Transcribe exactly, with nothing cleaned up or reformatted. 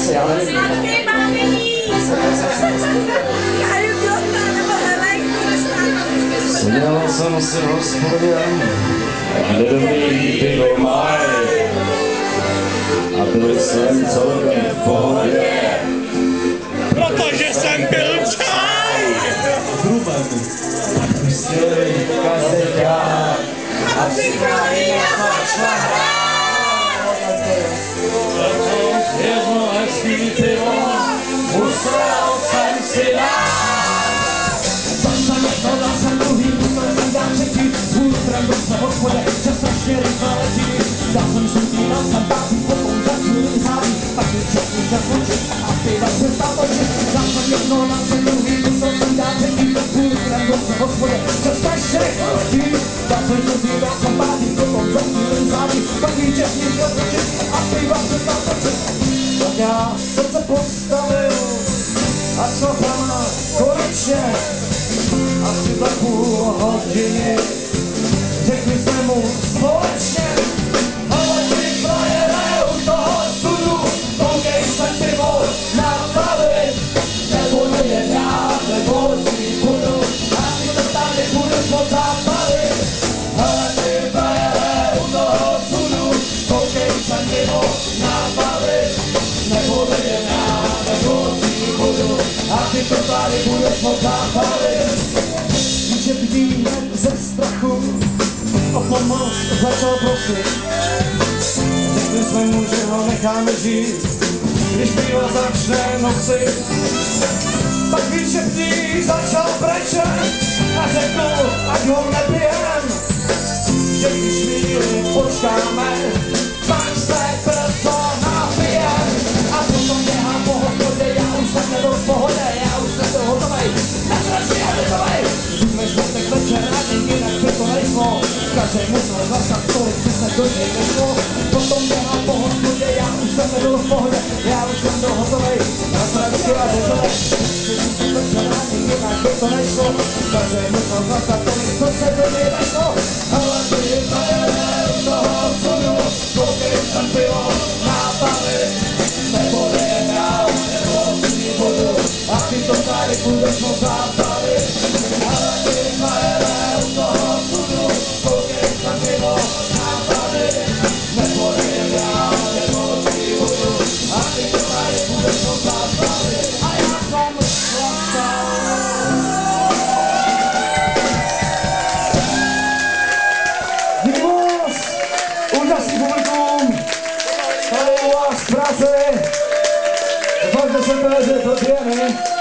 Zase, já nevím. Sladký bábení! Kaju Jota nebo Helenku nestávat. Seděl jsem si v hospodě, kde dobrý pivo mají. A byl jsem celkem v pohodě. Protože jsem byl čaj! A pustili kazeťák. A připravína začala hrát! Jedno hezký pivo musel jsem si dát. Dal jsem jedno, dal jsem druhý, musel jsem dát třetí. Svůj trend se v hospodě, že strašně rychle letí. Dal jsem čtvrtý, dal jsem pátý, potom za chvíli zádí. Pak mi četný čas očit a piva přestal točit. Dal jsem jedno, dal jsem druhý, musel jsem dát třetí. Svůj trend se v hospodě, že strašně rychle letí. Dal jsem čtvrtý, dal jsem pátý, potom za chvíli zádí. Pak mi četný čas očit a piva přestal točit. Tak já jsem se postavil a šel tam konečně. Asi za půl hodiny řekli jsme mu společně: hele ty frajere u toho studu, koukej se pivo na plavy, nebo nejen já, nebo si budu, a ty to tady budeš moc zápavy. Hele ty frajere u toho studu, koukej se pivo na plavy, nebo nejen já, nebo si budu, a ty to tady budeš moc zápavy. Že bdí ze strachu o pomoc začal prosit. Řekli jsme mu, že ho necháme žít, když pivo začne nosit. Pak víš, že bdí začal brečet a řekl, ať ho nepijem, že když chvíli počkáme, pak se brzo napijem. A potom běhám po hospodě, já už jsem nebyl v pohodě, já už jsem byl hotovej, na strašně hotovej. Jsme čtvrtek večer a jinak by to nejšlo, každý musel zastat tolik, že se do něj nešlo. Potom běhám po hospodě, já už jsem nebyl v pohodě, já už jsem byl hotovej, na strašně hotovej. Čtvrtek večer a jinak by to nešlo, každý musel zastat tolik, co se do něj nešlo. Ale ty frajere u toho cudu, koukej sem pivo na pavy, nebo nejen já, nebo si budu, a ty to tady budeš moc zábavy. Ale ty frajere u toho cudu, koukej sem pivo na pavy, nebo nejen já, nebo si budu, a ty to tady budeš moc zábavy. A já jsem šlastal. Díky moc, úžasný publikum, tady u vás v Praze, doufám, že se to neděje,